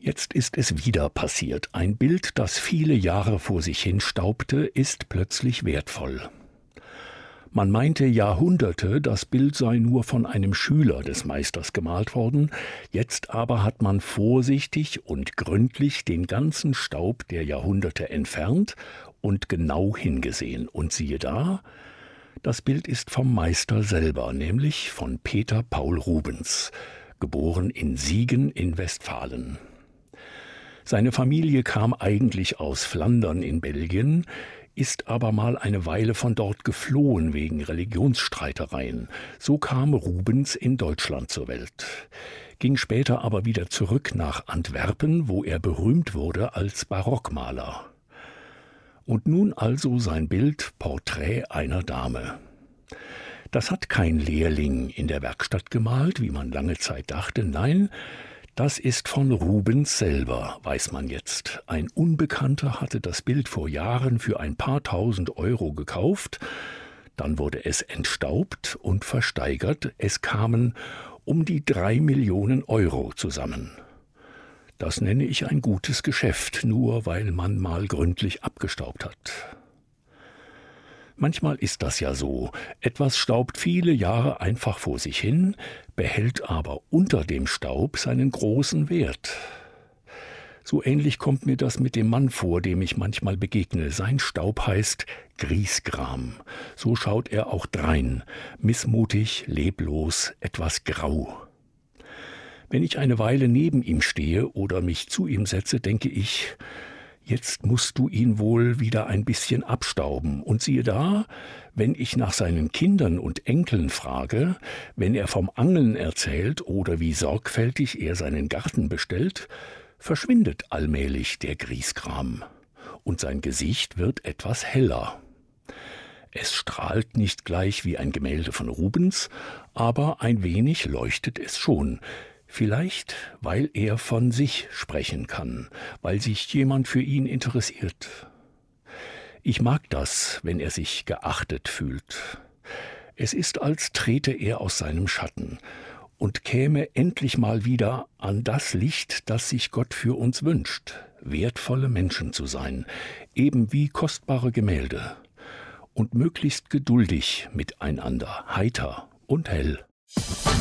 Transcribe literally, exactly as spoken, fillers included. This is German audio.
Jetzt ist es wieder passiert. Ein Bild, das viele Jahre vor sich hin staubte, ist plötzlich wertvoll. Man meinte Jahrhunderte, das Bild sei nur von einem Schüler des Meisters gemalt worden, jetzt aber hat man vorsichtig und gründlich den ganzen Staub der Jahrhunderte entfernt und genau hingesehen. Und siehe da, das Bild ist vom Meister selber, nämlich von Peter Paul Rubens, geboren in Siegen in Westfalen. Seine Familie kam eigentlich aus Flandern in Belgien, ist aber mal eine Weile von dort geflohen wegen Religionsstreitereien. So kam Rubens in Deutschland zur Welt, ging später aber wieder zurück nach Antwerpen, wo er berühmt wurde als Barockmaler. Und nun also sein Bild Porträt einer Dame. Das hat kein Lehrling in der Werkstatt gemalt, wie man lange Zeit dachte, nein, das ist von Rubens selber, weiß man jetzt. Ein Unbekannter hatte das Bild vor Jahren für ein paar tausend Euro gekauft. Dann wurde es entstaubt und versteigert. Es kamen um die drei Millionen Euro zusammen. Das nenne ich ein gutes Geschäft, nur weil man mal gründlich abgestaubt hat. Manchmal ist das ja so. Etwas staubt viele Jahre einfach vor sich hin, behält aber unter dem Staub seinen großen Wert. So ähnlich kommt mir das mit dem Mann vor, dem ich manchmal begegne. Sein Staub heißt Griesgram. So schaut er auch drein, missmutig, leblos, etwas grau. Wenn ich eine Weile neben ihm stehe oder mich zu ihm setze, denke ich, jetzt musst du ihn wohl wieder ein bisschen abstauben. Und siehe da, wenn ich nach seinen Kindern und Enkeln frage, wenn er vom Angeln erzählt oder wie sorgfältig er seinen Garten bestellt, verschwindet allmählich der Griesgram und sein Gesicht wird etwas heller. Es strahlt nicht gleich wie ein Gemälde von Rubens, aber ein wenig leuchtet es schon. Vielleicht, weil er von sich sprechen kann, weil sich jemand für ihn interessiert. Ich mag das, wenn er sich geachtet fühlt. Es ist, als trete er aus seinem Schatten und käme endlich mal wieder an das Licht, das sich Gott für uns wünscht, wertvolle Menschen zu sein, eben wie kostbare Gemälde, und möglichst geduldig miteinander, heiter und hell.